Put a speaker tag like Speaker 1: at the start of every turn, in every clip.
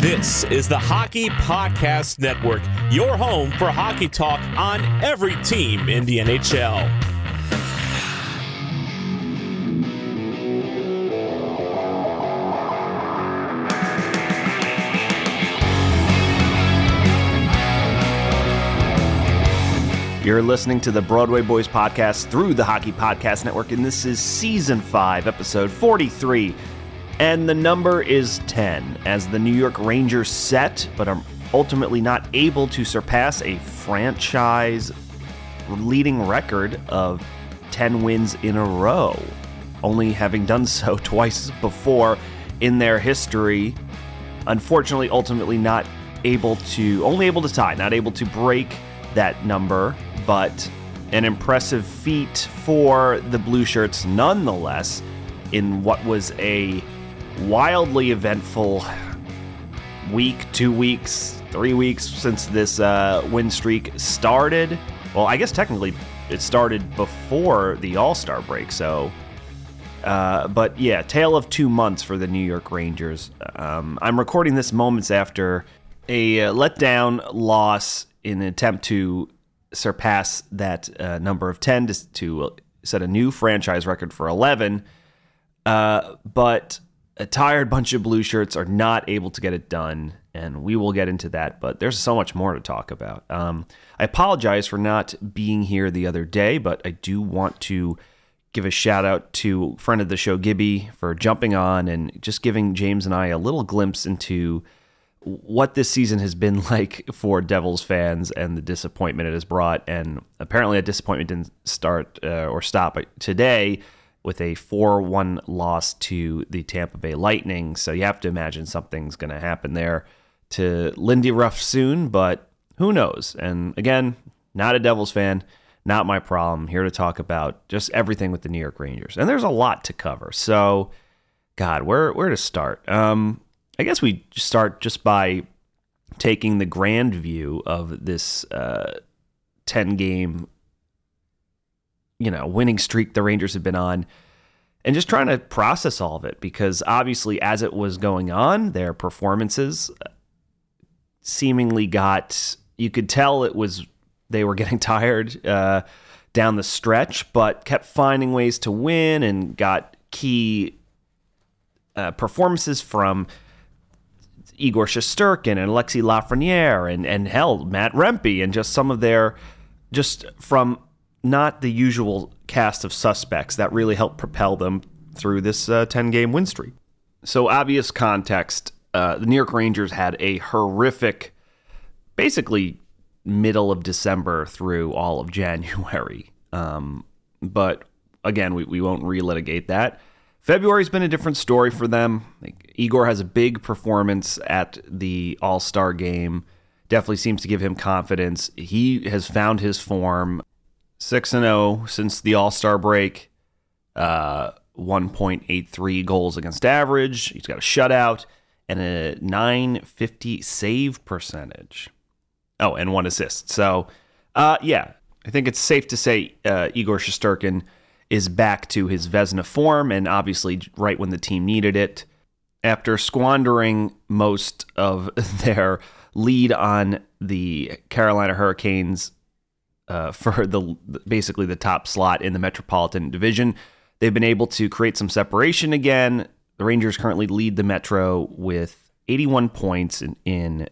Speaker 1: This is the Hockey Podcast Network, your home for hockey talk on every team in the NHL.
Speaker 2: You're listening to the Broadway Boys podcast through the Hockey Podcast Network, and this is Season 5, Episode 43. And the number is 10, as the New York Rangers set, but are ultimately not able to surpass a franchise leading record of 10 wins in a row, only having done so twice before in their history. Unfortunately, ultimately only able to tie, not able to break that number, but an impressive feat for the Blue Shirts nonetheless in what was a wildly eventful week, 2 weeks, 3 weeks since this win streak started. Well, I guess technically it started before the All-Star break, so but yeah, tale of 2 months for the New York Rangers. I'm recording this moments after a letdown loss in an attempt to surpass that number of 10 to set a new franchise record for 11, but a tired bunch of Blue Shirts are not able to get it done, and we will get into that, but there's so much more to talk about. I apologize for not being here the other day, but I do want to give a shout out to friend of the show, Gibby, for jumping on and just giving James and I a little glimpse into what this season has been like for Devils fans and the disappointment it has brought. And apparently that disappointment didn't start or stop today with a 4-1 loss to the Tampa Bay Lightning. So you have to imagine something's going to happen there to Lindy Ruff soon, but who knows? And again, not a Devils fan, not my problem. Here to talk about just everything with the New York Rangers. And there's a lot to cover. So, God, where to start? I guess we start just by taking the grand view of this 10-game winning streak the Rangers have been on, and just trying to process all of it, because obviously as it was going on, their performances seemingly you could tell they were getting tired down the stretch, but kept finding ways to win and got key performances from Igor Shesterkin and Alexis Lafreniere and hell, Matt Rempe, and just some of their, just from not the usual cast of suspects that really helped propel them through this 10-game win streak. So obvious context, the New York Rangers had a horrific, basically middle of December through all of January. But again, we won't relitigate that. February's been a different story for them. Igor has a big performance at the All-Star game. Definitely seems to give him confidence. He has found his form. 6-0 since the All-Star break. 1.83 goals against average. He's got a shutout and a .950 save percentage. Oh, and 1 assist. So, yeah, I think it's safe to say Igor Shesterkin is back to his Vezina form, and obviously right when the team needed it. After squandering most of their lead on the Carolina Hurricanes for basically the top slot in the Metropolitan Division, they've been able to create some separation again. The Rangers currently lead the Metro with 81 points in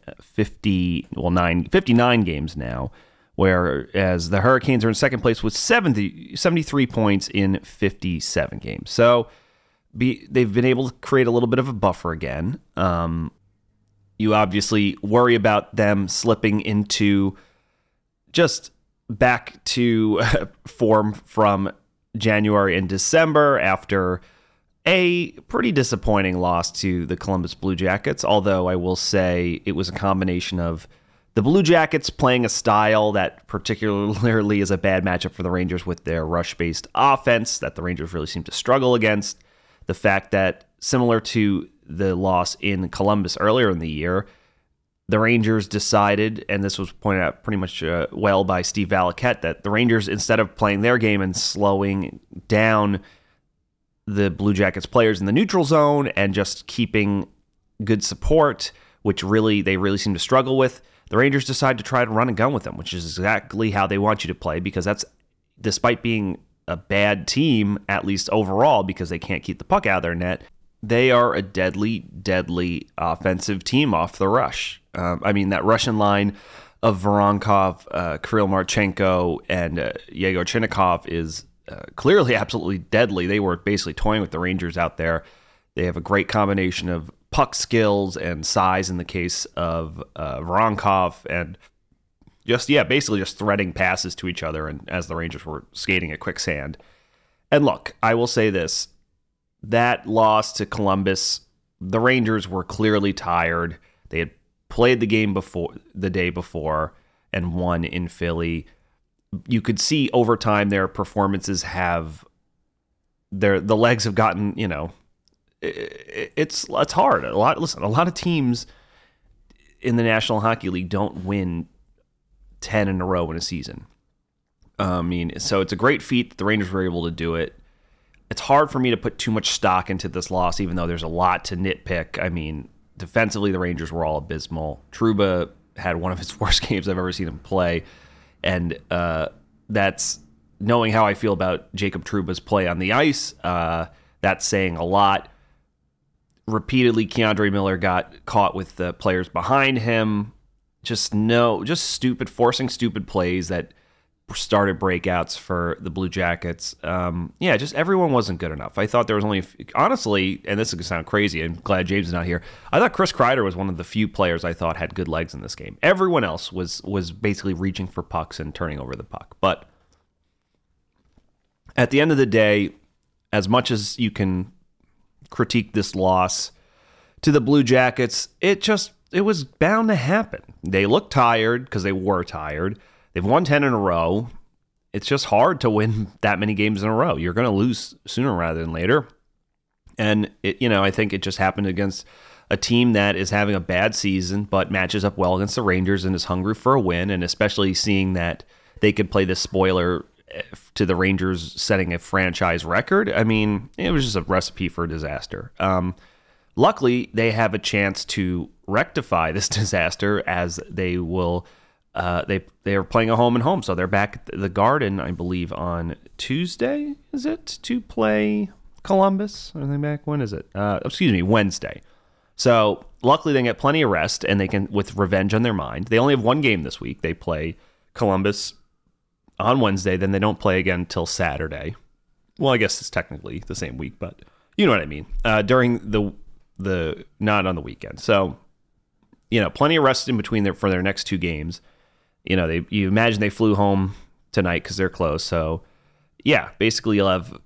Speaker 2: 59 games now, whereas the Hurricanes are in second place with 73 points in 57 games. So they've been able to create a little bit of a buffer again. You obviously worry about them slipping into just back to form from January and December after a pretty disappointing loss to the Columbus Blue Jackets, although I will say it was a combination of the Blue Jackets playing a style that particularly is a bad matchup for the Rangers with their rush-based offense that the Rangers really seem to struggle against. The fact that, similar to the loss in Columbus earlier in the year, the Rangers decided, and this was pointed out pretty much well by Steve Valiquette, that the Rangers, instead of playing their game and slowing down the Blue Jackets players in the neutral zone and just keeping good support, which they really seem to struggle with. The Rangers decide to try to run and gun with them, which is exactly how they want you to play, because that's, despite being a bad team, at least overall, because they can't keep the puck out of their net, they are a deadly, deadly offensive team off the rush. That Russian line of Voronkov, Kirill Marchenko, and Yegor Chinnikov is clearly absolutely deadly. They were basically toying with the Rangers out there. They have a great combination of puck skills and size in the case of Voronkov, and basically just threading passes to each other, and as the Rangers were skating at quicksand. And look, I will say this, that loss to Columbus, the Rangers were clearly tired. They had played the day before and won in Philly. You could see over time their performances the legs have gotten, it's hard. A lot of teams in the National Hockey League don't win 10 in a row in a season. So it's a great feat that the Rangers were able to do it. It's hard for me to put too much stock into this loss, even though there's a lot to nitpick. Defensively, the Rangers were all abysmal. Trouba had one of his worst games I've ever seen him play. And that's, knowing how I feel about Jacob Trouba's play on the ice, that's saying a lot. Repeatedly, Keandre Miller got caught with the players behind him. Just forcing stupid plays that started breakouts for the Blue Jackets. Just everyone wasn't good enough. I thought there was only, honestly, and this is going to sound crazy, I'm glad James is not here, I thought Chris Kreider was one of the few players I thought had good legs in this game. Everyone else was basically reaching for pucks and turning over the puck. But at the end of the day, as much as you can critique this loss to the Blue Jackets, it was bound to happen. They looked tired because they were tired. They've won 10 in a row. It's just hard to win that many games in a row. You're going to lose sooner rather than later. And I think it just happened against a team that is having a bad season, but matches up well against the Rangers and is hungry for a win. And especially seeing that they could play this spoiler to the Rangers setting a franchise record. It was just a recipe for disaster. Luckily, they have a chance to rectify this disaster, as they will. They are playing a home and home, so they're back at the Garden, I believe, on Tuesday. Is it to play Columbus? Are they back? When is it? Wednesday. So luckily, they get plenty of rest, and they can, with revenge on their mind. They only have one game this week. They play Columbus on Wednesday, then they don't play again until Saturday. Well, I guess it's technically the same week, but you know what I mean. During the not on the weekend. So, plenty of rest in between for their next two games. You imagine they flew home tonight because they're close. So, basically you'll have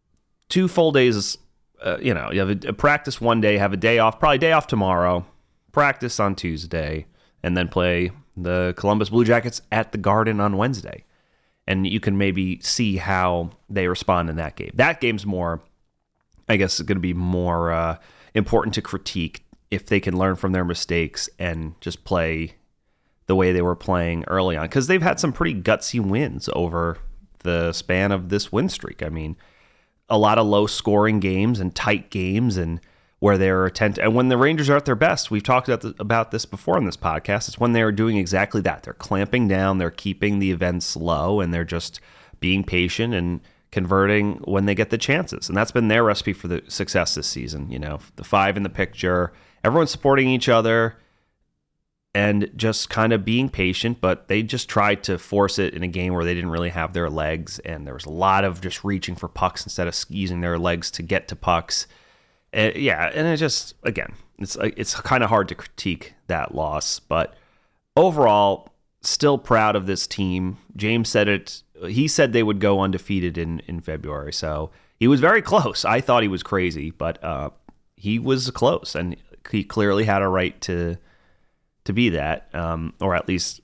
Speaker 2: 2 full days. You have a practice one day, have a day off, probably day off tomorrow, practice on Tuesday, and then play the Columbus Blue Jackets at the Garden on Wednesday. And you can maybe see how they respond in that game. That game's more, I guess, going to be more important to critique if they can learn from their mistakes and just play the way they were playing early on. Because they've had some pretty gutsy wins over the span of this win streak. A lot of low-scoring games and tight games, and where they're attentive. And when the Rangers are at their best, we've talked about this before in this podcast, it's when they're doing exactly that. They're clamping down, they're keeping the events low, and they're just being patient and converting when they get the chances. And that's been their recipe for the success this season. The 5 in the picture, everyone's supporting each other and just kind of being patient, but they just tried to force it in a game where they didn't really have their legs, and there was a lot of just reaching for pucks instead of using their legs to get to pucks. And it just, again, it's kind of hard to critique that loss, but overall, still proud of this team. James said it. He said they would go undefeated in February, so he was very close. I thought he was crazy, but he was close, and he clearly had a right to be that, or at least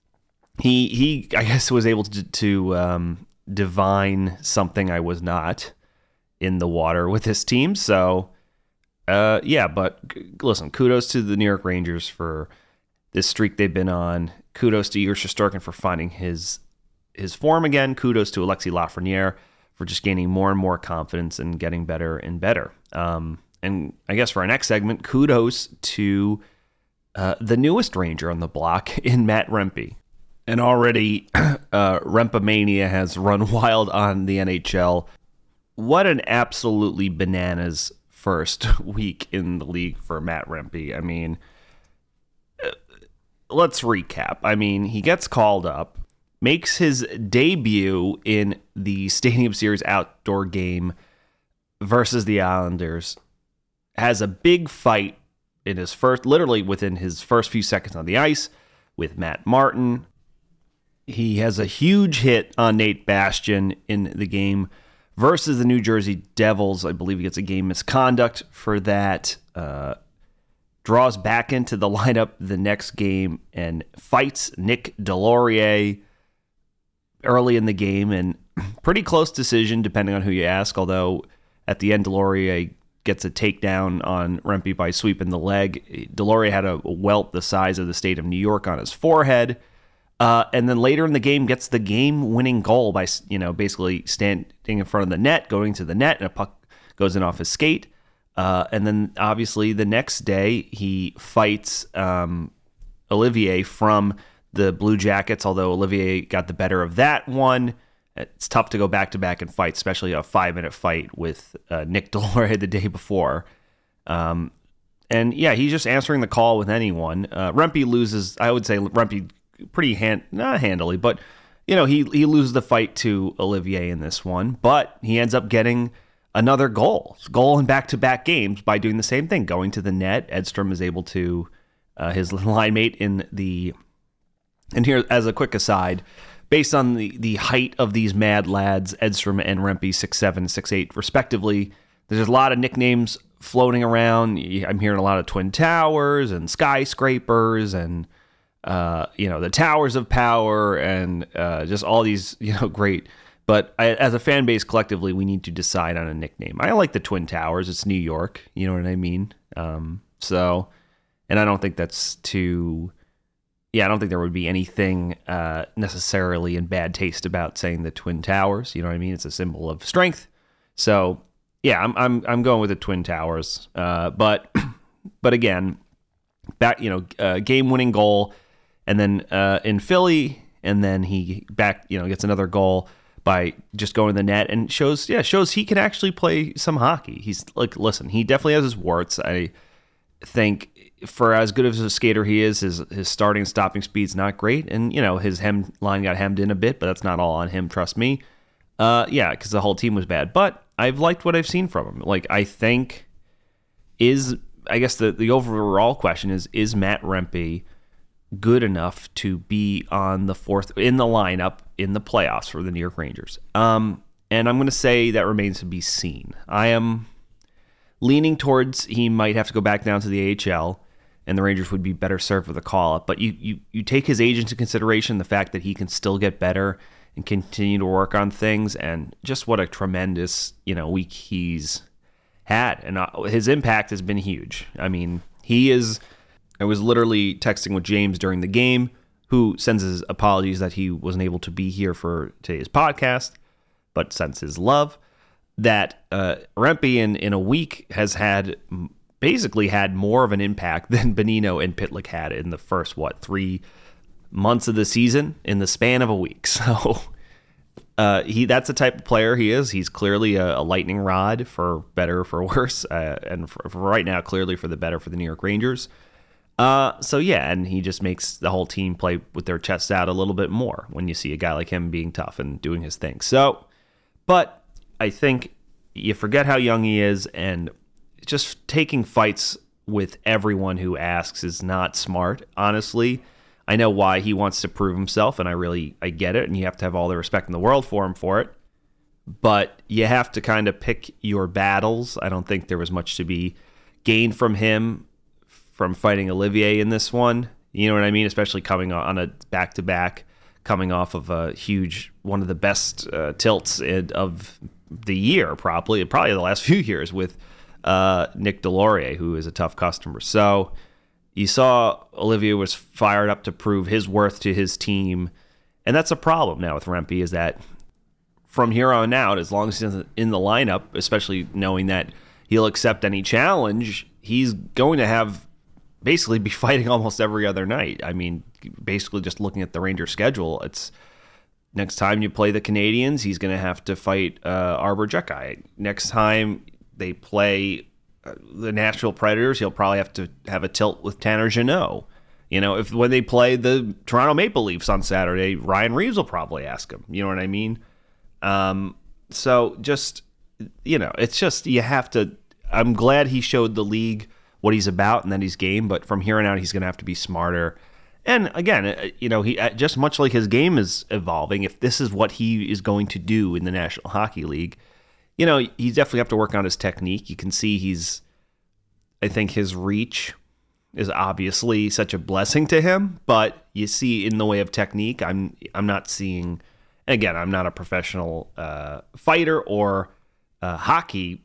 Speaker 2: he I guess was able to divine something I was not in the water with his team. So, but listen, kudos to the New York Rangers for this streak they've been on. Kudos to Igor Shesterkin for finding his form again. Kudos to Alexis Lafreniere for just gaining more and more confidence and getting better and better. And I guess for our next segment, kudos to the newest Ranger on the block in Matt Rempe. And already Rempamania has run wild on the NHL. What an absolutely bananas first week in the league for Matt Rempe. I mean, let's recap. I mean, he gets called up, makes his debut in the Stadium Series outdoor game versus the Islanders, has a big fight in his literally within his first few seconds on the ice with Matt Martin. He has a huge hit on Nate Bastian in the game versus the New Jersey Devils. I believe he gets a game misconduct for that. Draws back into the lineup the next game and fights Nick Deslauriers early in the game, and pretty close decision depending on who you ask, although at the end Deslauriers gets a takedown on Rempe by sweeping the leg. Deslauriers had a welt the size of the state of New York on his forehead. And then later in the game gets the game-winning goal by, basically standing in front of the net, going to the net, and a puck goes in off his skate. And then obviously the next day he fights Olivier from the Blue Jackets, although Olivier got the better of that one. It's tough to go back-to-back and fight, especially a 5-minute fight with Nick Deslauriers the day before. And yeah, he's just answering the call with anyone. Rempe loses, I would say Rempe pretty not handily, but he loses the fight to Olivier in this one, but he ends up getting another goal in back-to-back games by doing the same thing, going to the net. Edstrom is able to his line mate and here as a quick aside, based on the height of these mad lads, Edstrom and Rempe, 6'7", 6'8", respectively, there's a lot of nicknames floating around. I'm hearing a lot of Twin Towers and skyscrapers and the Towers of Power and just all these, great. But as a fan base collectively, we need to decide on a nickname. I like the Twin Towers. It's New York. You know what I mean? And I don't think that's too... Yeah, I don't think there would be anything necessarily in bad taste about saying the Twin Towers. You know what I mean? It's a symbol of strength. So, yeah, I'm going with the Twin Towers. But again, back game-winning goal. And then in Philly, and then he gets another goal by just going to the net and shows he can actually play some hockey. He's listen, he definitely has his warts. I think for as good as a skater he is, his starting and stopping speed's not great, and his line got hemmed in a bit, but that's not all on him. Trust me. Because the whole team was bad, but I've liked what I've seen from him. I think I guess the overall question is Matt Rempe good enough to be on the fourth in the lineup in the playoffs for the New York Rangers? And I'm going to say that remains to be seen. I am leaning towards he might have to go back down to the AHL, and the Rangers would be better served with a call-up. But you take his age into consideration, the fact that he can still get better and continue to work on things, and just what a tremendous week he's had. And his impact has been huge. I mean, I was literally texting with James during the game, who sends his apologies that he wasn't able to be here for today's podcast, but sends his love, that Rempe in a week has basically had more of an impact than Bonino and Pitlick had in the first, 3 months of the season in the span of a week. So that's the type of player he is. He's clearly a lightning rod, for better or for worse, and for right now, clearly for the better for the New York Rangers. And he just makes the whole team play with their chests out a little bit more when you see a guy like him being tough and doing his thing. So, but I think you forget how young he is, and just taking fights with everyone who asks is not smart, honestly. I know why he wants to prove himself, and I get it, and you have to have all the respect in the world for him for it. But you have to kind of pick your battles. I don't think there was much to be gained from him from fighting Olivier in this one. You know what I mean? Especially coming on a back-to-back, coming off of one of the best tilts of the year, probably the last few years, with Nick Deslauriers, who is a tough customer. So you saw Olivier was fired up to prove his worth to his team, and that's a problem now with Rempe, is that from here on out, as long as he's in the lineup, especially knowing that he'll accept any challenge, he's going to have basically be fighting almost every other night. I mean, basically just looking at the Rangers schedule, it's next time you play the Canadiens, he's going to have to fight Arbor Jekai. Next time they play the Nashville Predators, he'll probably have to have a tilt with Tanner Jeannot. You know, when they play the Toronto Maple Leafs on Saturday, Ryan Reeves will probably ask him. You know what I mean? So just, you know, it's just, you have to, I'm glad he showed the league what he's about and that he's game, but from here on out, he's going to have to be smarter. And again, you know, he just much like his game is evolving, if this is what he is going to do in the National Hockey League, you know, he's definitely have to work on his technique. You can see I think his reach is obviously such a blessing to him, but you see in the way of technique, I'm not seeing, again, I'm not a professional fighter or hockey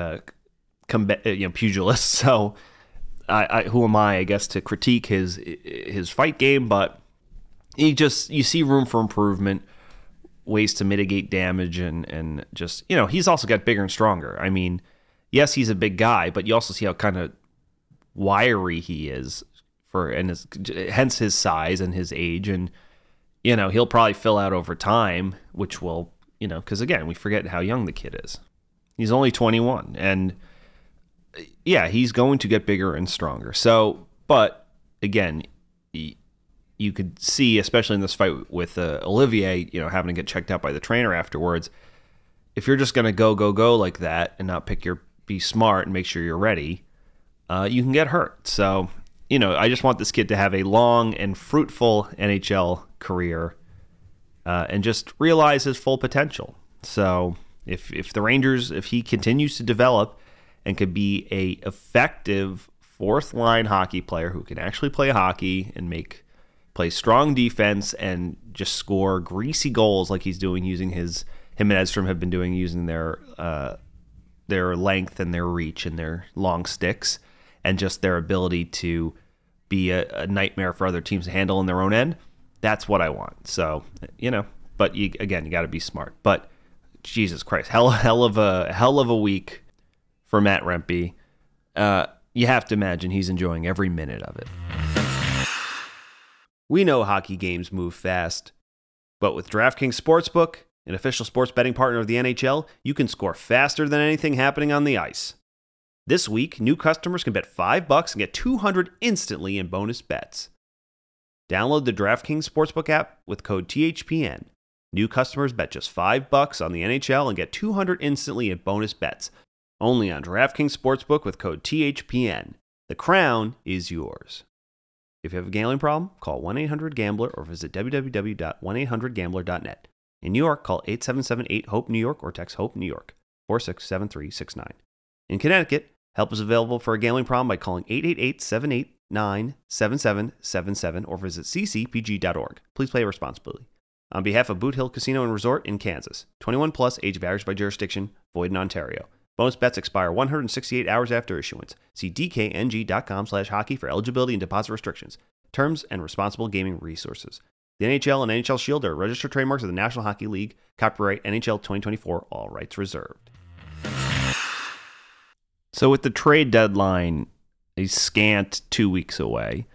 Speaker 2: pugilist, so who am I guess, to critique his fight game, but you see room for improvement, ways to mitigate damage, and just, you know, he's also got bigger and stronger. I mean, yes, he's a big guy, but you also see how kind of wiry he is hence his size and his age, and you know, he'll probably fill out over time, which will, you know, because again, we forget how young the kid is. He's only 21, and yeah, he's going to get bigger and stronger. So, but again, you could see, especially in this fight with Olivier, you know, having to get checked out by the trainer afterwards. If you're just going to go like that and not be smart and make sure you're ready, you can get hurt. So, you know, I just want this kid to have a long and fruitful NHL career and just realize his full potential. So if the Rangers, if he continues to develop and could be a effective fourth line hockey player who can actually play hockey and play strong defense and just score greasy goals like he's doing using him and Edstrom have been doing, using their length and their reach and their long sticks and just their ability to be a nightmare for other teams to handle in their own end. That's what I want. So, you know, but you got to be smart. But Jesus Christ, hell of a week for Matt Rempe. You have to imagine he's enjoying every minute of it. We know hockey games move fast, but with DraftKings Sportsbook, an official sports betting partner of the NHL, you can score faster than anything happening on the ice. This week, new customers can bet $5 and get $200 instantly in bonus bets. Download the DraftKings Sportsbook app with code THPN. New customers bet just $5 on the NHL and get $200 instantly in bonus bets. Only on DraftKings Sportsbook with code THPN. The crown is yours. If you have a gambling problem, call 1-800-GAMBLER or visit www.1800gambler.net. In New York, call 877-8-HOPE-NEW YORK or text HOPE-NEW YORK 467369. In Connecticut, help is available for a gambling problem by calling 888-789-7777 or visit ccpg.org. Please play responsibly. On behalf of Boot Hill Casino and Resort in Kansas, 21 plus, age varies by jurisdiction, void in Ontario. Bonus bets expire 168 hours after issuance. See dkng.com/hockey for eligibility and deposit restrictions, terms, and responsible gaming resources. The NHL and NHL Shield are registered trademarks of the National Hockey League. Copyright NHL 2024, all rights reserved. So with the trade deadline a scant 2 weeks away,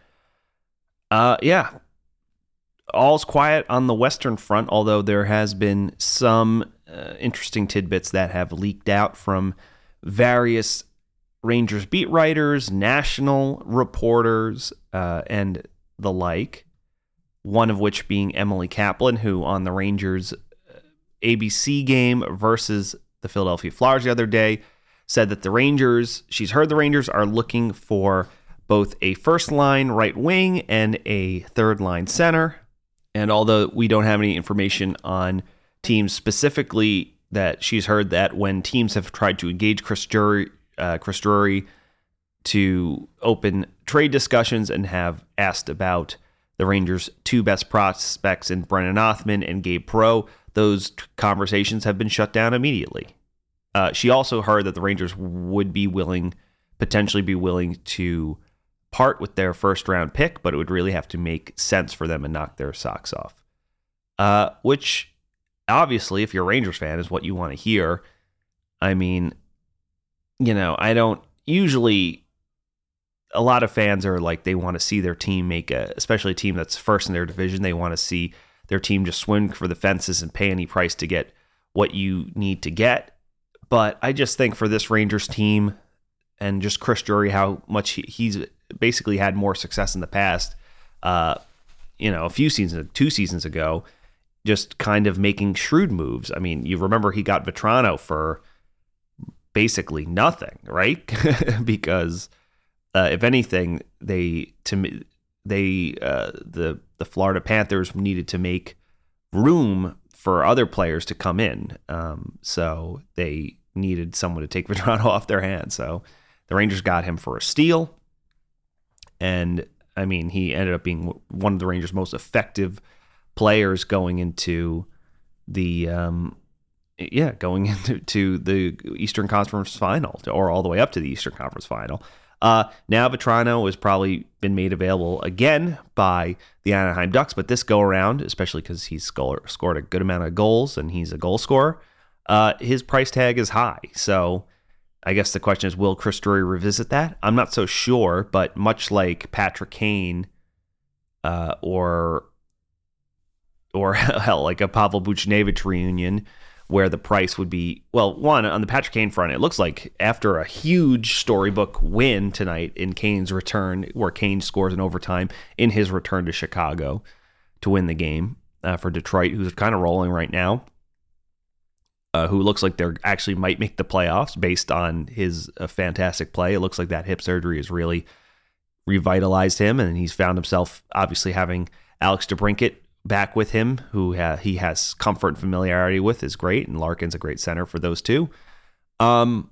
Speaker 2: all's quiet on the Western Front, although there has been some interesting tidbits that have leaked out from various Rangers beat writers, national reporters, and the like. One of which being Emily Kaplan, who on the Rangers ABC game versus the Philadelphia Flyers the other day said that she's heard the Rangers are looking for both a first-line right wing and a third-line center. And although we don't have any information on teams specifically, that she's heard that when teams have tried to engage Chris Drury to open trade discussions and have asked about the Rangers' two best prospects in Brennan Othmann and Gabe Perreault, those conversations have been shut down immediately. She also heard that the Rangers would potentially be willing to part with their first-round pick, but it would really have to make sense for them and knock their socks off. Which, obviously, if you're a Rangers fan, is what you want to hear. I mean, I don't usually... a lot of fans are like, they want to see their team especially a team that's first in their division. They want to see their team just swing for the fences and pay any price to get what you need to get. But I just think for this Rangers team and just Chris Drury, how much he's basically had more success in the past, a few seasons, 2 seasons ago, just kind of making shrewd moves. I mean, you remember he got Vetrano for basically nothing, right? Because if anything, the Florida Panthers needed to make room for other players to come in. So they needed someone to take Vetrano off their hands. So the Rangers got him for a steal. And I mean, he ended up being one of the Rangers' most effective players going into the Eastern Conference Final, or all the way up to the Eastern Conference Final. Now Vetrano has probably been made available again by the Anaheim Ducks, but this go around, especially because he's scored a good amount of goals and he's a goal scorer, his price tag is high. So I guess the question is, will Chris Drury revisit that? I'm not so sure, but much like Patrick Kane, or hell, like a Pavel Buchnevich reunion, where the price would be, well, one, on the Patrick Kane front, it looks like after a huge storybook win tonight in Kane's return, where Kane scores in overtime in his return to Chicago to win the game for Detroit, who's kind of rolling right now, who looks like they're actually might make the playoffs based on his fantastic play. It looks like that hip surgery has really revitalized him, and he's found himself obviously having Alex DeBrincat back with him, who he has comfort and familiarity with, is great, and Larkin's a great center for those two. But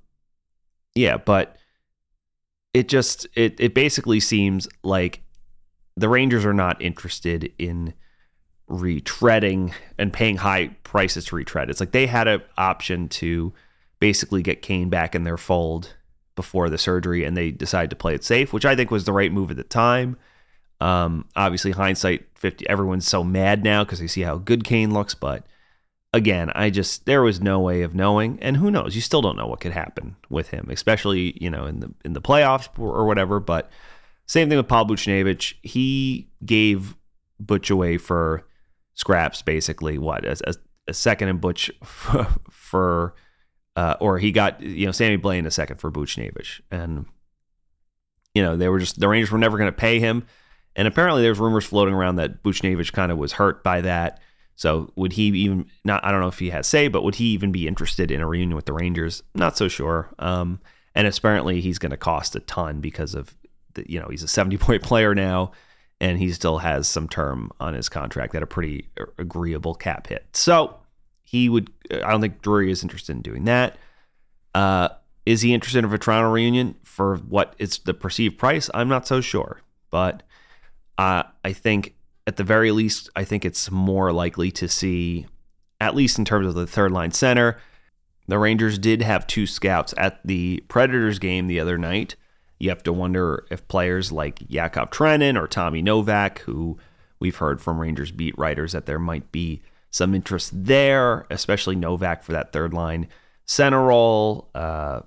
Speaker 2: it basically seems like the Rangers are not interested in retreading and paying high prices to retread. It's like they had an option to basically get Kane back in their fold before the surgery, and they decided to play it safe, which I think was the right move at the time. Obviously, hindsight 50, everyone's so mad now because they see how good Kane looks. But again, there was no way of knowing, and who knows? You still don't know what could happen with him, especially in the playoffs or whatever. But same thing with Paul Buchnevich. He gave Butch away for scraps, basically. A second in Butch for or he got Sammy Blaine a second for Buchnevich, and the Rangers were never going to pay him. And apparently there's rumors floating around that Buchnevich kind of was hurt by that. So would he even, I don't know if he has say, but would he even be interested in a reunion with the Rangers? Not so sure. And apparently he's going to cost a ton because of, he's a 70-point player now, and he still has some term on his contract at a pretty agreeable cap hit. So I don't think Drury is interested in doing that. Is he interested in a Vetrano reunion for what it's the perceived price? I'm not so sure. But I think at the very least, I think it's more likely to see, at least in terms of the third line center. The Rangers did have 2 scouts at the Predators game the other night. You have to wonder if players like Yakov Trenin or Tommy Novak, who we've heard from Rangers beat writers that there might be some interest there, especially Novak for that third line center role. I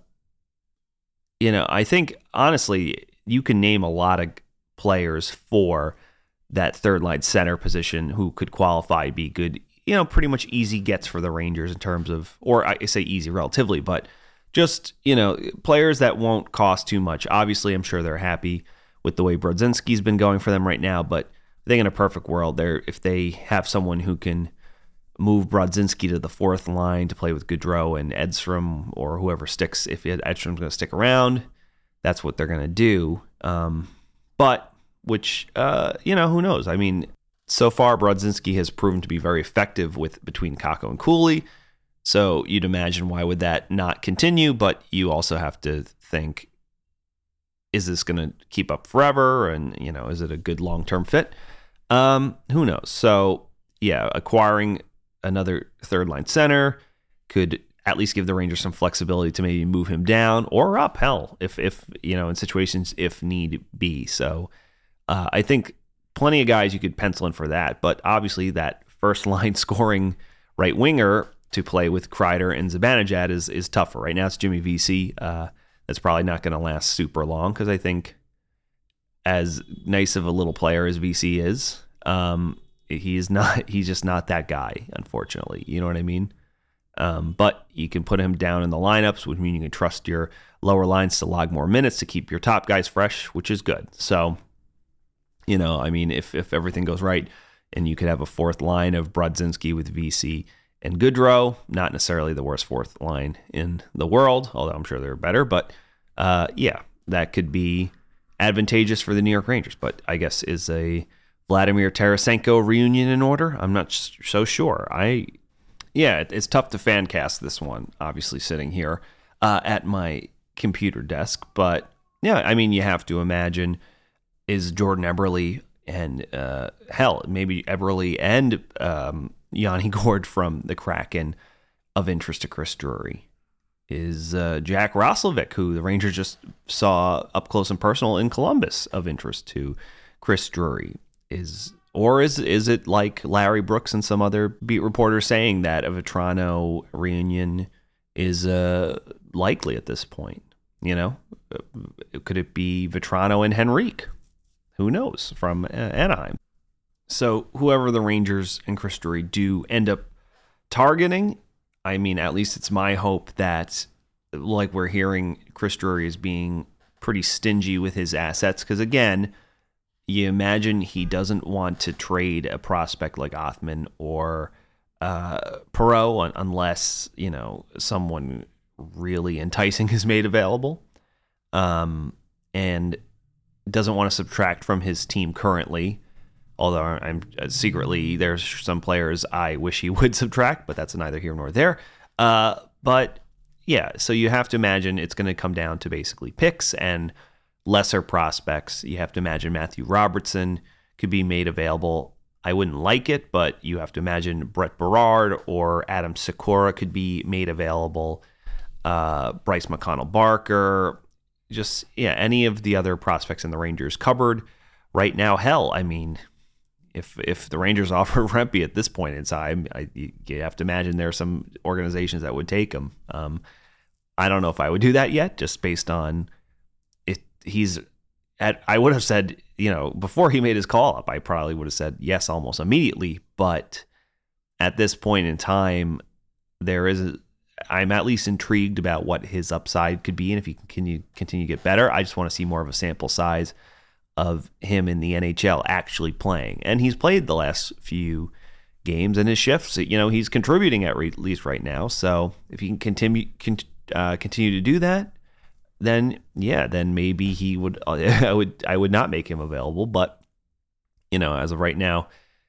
Speaker 2: think honestly, you can name a lot of players for that third line center position who could qualify, be good, pretty much easy gets for the Rangers in terms of, or I say easy relatively, but just, players that won't cost too much. Obviously, I'm sure they're happy with the way Brodzinski's been going for them right now, but I think in a perfect world, if they have someone who can move Brodzinski to the fourth line to play with Gaudreau and Edstrom or whoever sticks, if Edstrom's going to stick around, that's what they're going to do. Who knows? I mean, so far, Brodzinski has proven to be very effective between Kakko and Cooley. So you'd imagine, why would that not continue? But you also have to think, is this going to keep up forever? And, is it a good long-term fit? Who knows? So, yeah, acquiring another third-line center could at least give the Rangers some flexibility to maybe move him down or up, hell, if in situations if need be. So I think plenty of guys you could pencil in for that. But obviously that first-line scoring right winger to play with Kreider and Zibanejad is tougher. Right now it's Jimmy Vesey. That's probably not going to last super long because I think as nice of a little player as VC is, he's just not that guy, unfortunately. You know what I mean? But you can put him down in the lineups, which means you can trust your lower lines to log more minutes to keep your top guys fresh, which is good. So, I mean, if everything goes right and you could have a fourth line of Brodzinski with VC and Goodrow, not necessarily the worst fourth line in the world, although I'm sure they're better, but that could be advantageous for the New York Rangers. But I guess, is a Vladimir Tarasenko reunion in order? I'm not so sure. It's tough to fan cast this one, obviously sitting here at my computer desk. But yeah, I mean, you have to imagine, is Jordan Eberle and maybe Eberle and Yanni Gourde from the Kraken of interest to Chris Drury? Is Jack Roslovic, who the Rangers just saw up close and personal in Columbus, of interest to Chris Drury? Is it like Larry Brooks and some other beat reporters saying that a Vetrano reunion is likely at this point? Could it be Vetrano and Henrique? Who knows, from Anaheim? So whoever the Rangers and Chris Drury do end up targeting, I mean, at least it's my hope that, like we're hearing, Chris Drury is being pretty stingy with his assets. Because again, you imagine he doesn't want to trade a prospect like Othmann or Perreault unless, someone really enticing is made available. And doesn't want to subtract from his team currently. Although I'm secretly, there's some players I wish he would subtract, but that's neither here nor there. But yeah, so you have to imagine it's going to come down to basically picks and lesser prospects. You have to imagine Matthew Robertson could be made available. I wouldn't like it, but you have to imagine Brett Berard or Adam Sikora could be made available. Bryce McConnell-Barker, any of the other prospects in the Rangers cupboard right now. Hell, I mean, if the Rangers offer Rempe at this point in time, you have to imagine there are some organizations that would take him. I don't know if I would do that yet, just based on I would have said, before he made his call up, I probably would have said yes almost immediately. But at this point in time, I'm at least intrigued about what his upside could be, and if he can continue to get better. I just want to see more of a sample size of him in the NHL actually playing. And he's played the last few games, and his shifts, he's contributing at least right now. So if he can continue to do that, then maybe he would. I would not make him available, but as of right now,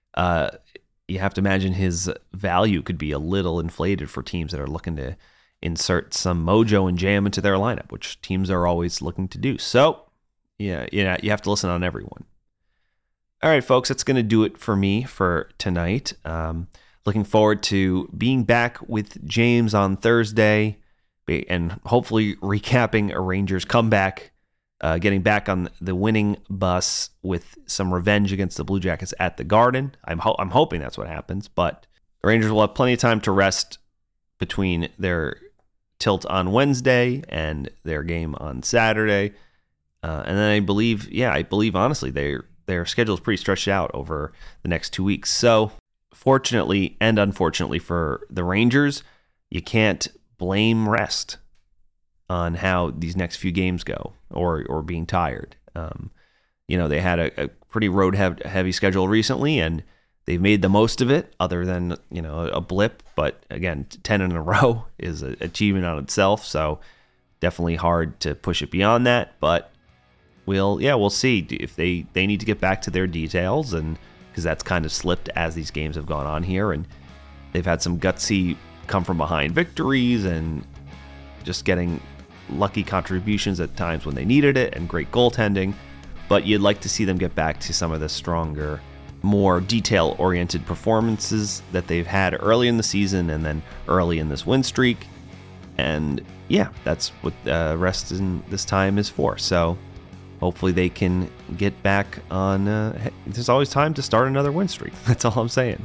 Speaker 2: you have to imagine his value could be a little inflated for teams that are looking to insert some mojo and jam into their lineup, which teams are always looking to do. So yeah, you have to listen on everyone. All right, folks, that's going to do it for me for tonight. Looking forward to being back with James on Thursday and hopefully recapping a Rangers comeback, getting back on the winning bus with some revenge against the Blue Jackets at the Garden. I'm hoping that's what happens, but the Rangers will have plenty of time to rest between their tilt on Wednesday and their game on Saturday. And then I believe honestly, their schedule is pretty stretched out over the next 2 weeks. So fortunately and unfortunately for the Rangers, you can't blame rest on how these next few games go or being tired. They had a pretty road heavy schedule recently, and they've made the most of it, other than a blip. But again, 10 in a row is an achievement on itself. So definitely hard to push it beyond that. But we'll see if they need to get back to their details, and because that's kind of slipped as these games have gone on here, and they've had some gutsy come from behind victories and just getting lucky contributions at times when they needed it, and great goaltending. But you'd like to see them get back to some of the stronger, more detail-oriented performances that they've had early in the season and then early in this win streak. And yeah, that's what rest in this time is for. So hopefully they can get back on. There's always time to start another win streak. That's all I'm saying.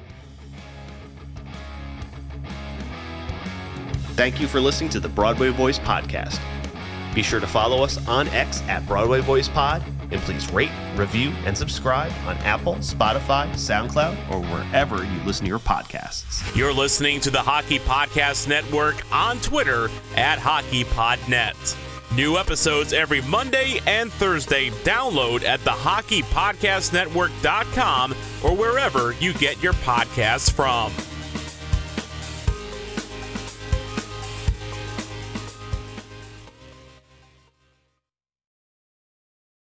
Speaker 3: Thank you for listening to the Broadway Boys podcast. Be sure to follow us on X at Broadway Boys Pod
Speaker 2: And please rate, review, and subscribe on Apple, Spotify, SoundCloud, or wherever you listen to your podcasts.
Speaker 1: You're listening to the Hockey Podcast Network on Twitter at HockeyPodNet. New episodes every Monday and Thursday. Download at thehockeypodcastnetwork.com or wherever you get your podcasts from.